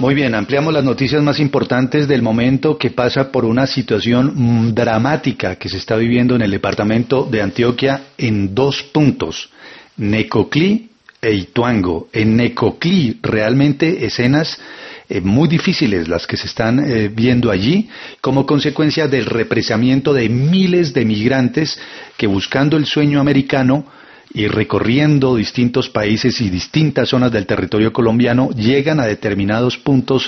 Muy bien, ampliamos las noticias más importantes del momento, que pasa por una situación dramática que se está viviendo en el departamento de Antioquia en dos puntos, Necoclí e Ituango. En Necoclí realmente escenas muy difíciles las que se están viendo allí, como consecuencia del represamiento de miles de migrantes que, buscando el sueño americano y recorriendo distintos países y distintas zonas del territorio colombiano, llegan a determinados puntos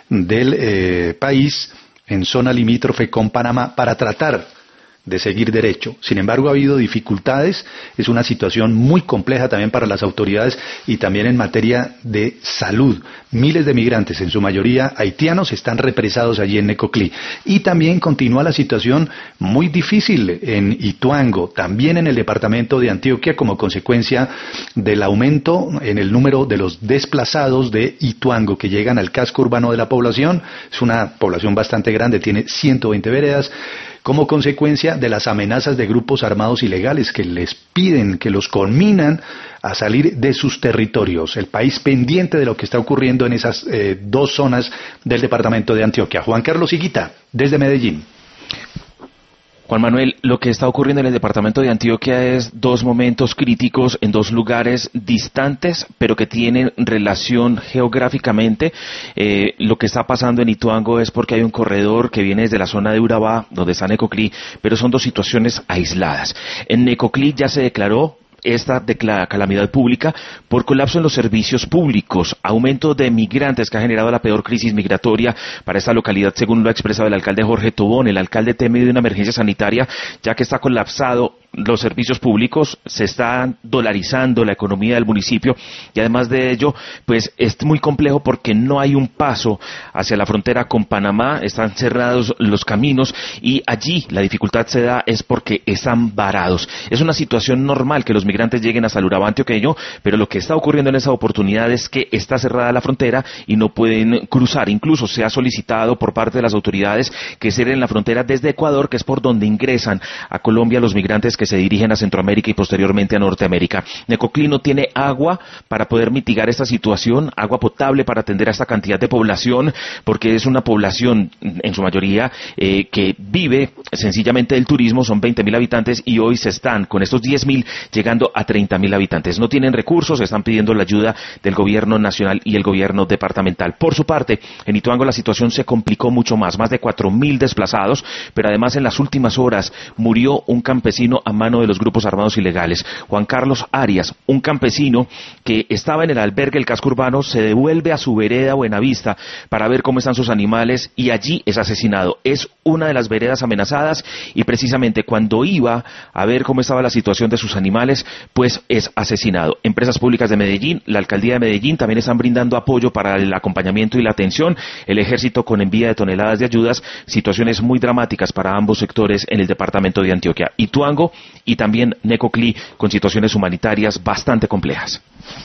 del país en zona limítrofe con Panamá para tratar de seguir derecho. Sin embargo, ha habido dificultades, es una situación muy compleja también para las autoridades y también en materia de salud. Miles de migrantes, en su mayoría haitianos, están represados allí en Necoclí. Y también continúa la situación muy difícil en Ituango, también en el departamento de Antioquia, como consecuencia del aumento en el número de los desplazados de Ituango que llegan al casco urbano de la población. Es una población bastante grande, tiene 120 veredas, como consecuencia de las amenazas de grupos armados ilegales que les piden, que los conminan a salir de sus territorios. El país pendiente de lo que está ocurriendo en esas dos zonas del departamento de Antioquia. Juan Carlos Higuita, desde Medellín. Juan Manuel, lo que está ocurriendo en el departamento de Antioquia es dos momentos críticos en dos lugares distantes, pero que tienen relación geográficamente. Lo que está pasando en Ituango es porque hay un corredor que viene desde la zona de Urabá, donde está Necoclí, pero son dos situaciones aisladas. En Necoclí ya se declaró esta calamidad pública por colapso en los servicios públicos, aumento de migrantes que ha generado la peor crisis migratoria para esta localidad, según lo ha expresado el alcalde Jorge Tobón. El alcalde teme de una emergencia sanitaria, ya que está colapsado los servicios públicos, se está dolarizando la economía del municipio y además de ello, pues es muy complejo porque no hay un paso hacia la frontera con Panamá, están cerrados los caminos y allí la dificultad se da es porque están varados. Es una situación normal que los migrantes lleguen hasta el Urabá antioqueño, pero lo que está ocurriendo en esa oportunidad es que está cerrada la frontera y no pueden cruzar. Incluso se ha solicitado por parte de las autoridades que cierren la frontera desde Ecuador, que es por donde ingresan a Colombia los migrantes que se dirigen a Centroamérica y posteriormente a Norteamérica. Necoclí no tiene agua para poder mitigar esta situación, agua potable para atender a esta cantidad de población, porque es una población en su mayoría que vive sencillamente del turismo. Son 20.000 habitantes y hoy se están con estos 10.000 llegando a 30.000 habitantes. No tienen recursos, están pidiendo la ayuda del gobierno nacional y el gobierno departamental. Por su parte, en Ituango la situación se complicó mucho más de 4.000 desplazados, pero además en las últimas horas murió un campesino a mano de los grupos armados ilegales. Juan Carlos Arias, un campesino que estaba en el albergue del casco urbano, se devuelve a su vereda Buenavista para ver cómo están sus animales y allí es asesinado. Es una de las veredas amenazadas y precisamente cuando iba a ver cómo estaba la situación de sus animales, pues es asesinado. Empresas públicas de Medellín, la alcaldía de Medellín también están brindando apoyo para el acompañamiento y la atención, el ejército con envía de toneladas de ayudas, situaciones muy dramáticas para ambos sectores en el departamento de Antioquia. Ituango y también Necoclí con situaciones humanitarias bastante complejas.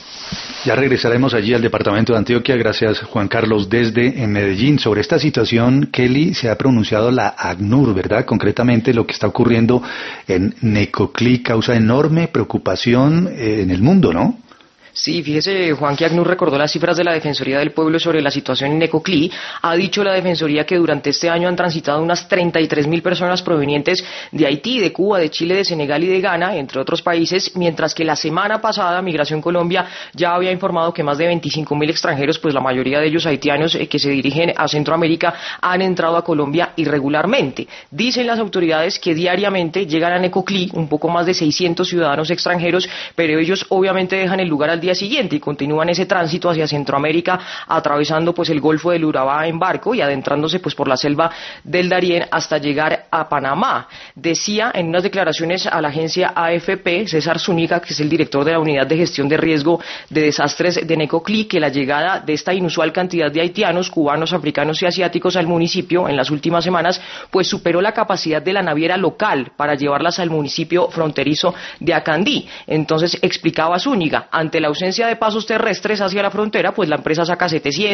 Ya regresaremos allí al departamento de Antioquia. Gracias, Juan Carlos, desde Medellín. Sobre esta situación, Kelly, se ha pronunciado la ACNUR, ¿verdad? Concretamente lo que está ocurriendo en Necoclí causa enorme preocupación en el mundo, ¿no? Sí, fíjese, Juan, que ACNUR recordó las cifras de la Defensoría del Pueblo sobre la situación en Necoclí. Ha dicho la Defensoría que durante este año han transitado unas 33.000 personas provenientes de Haití, de Cuba, de Chile, de Senegal y de Ghana, entre otros países, mientras que la semana pasada Migración Colombia ya había informado que más de 25.000 extranjeros, pues la mayoría de ellos haitianos, que se dirigen a Centroamérica, han entrado a Colombia irregularmente. Dicen las autoridades que diariamente llegan a Necoclí un poco más de 600 ciudadanos extranjeros, pero ellos obviamente dejan el lugar al día siguiente y continúan ese tránsito hacia Centroamérica, atravesando pues el Golfo del Urabá en barco y adentrándose pues por la selva del Darién hasta llegar a Panamá. Decía en unas declaraciones a la agencia AFP César Zúñiga, que es el director de la Unidad de Gestión de Riesgo de Desastres de Necoclí, que la llegada de esta inusual cantidad de haitianos, cubanos, africanos y asiáticos al municipio en las últimas semanas pues superó la capacidad de la naviera local para llevarlas al municipio fronterizo de Acandí. Entonces explicaba Zúñiga, ante la ausencia de pasos terrestres hacia la frontera, pues la empresa saca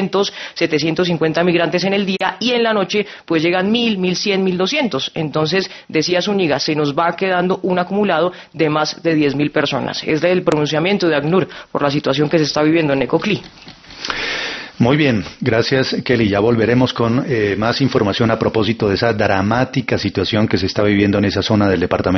750 migrantes en el día y en la noche pues llegan 1.000, 1.100, 1.200. Entonces, decía Zúñiga, se nos va quedando un acumulado de más de 10.000 personas. Es el pronunciamiento de ACNUR por la situación que se está viviendo en Necoclí. Muy bien, gracias Kelly. Ya volveremos con más información a propósito de esa dramática situación que se está viviendo en esa zona del departamento.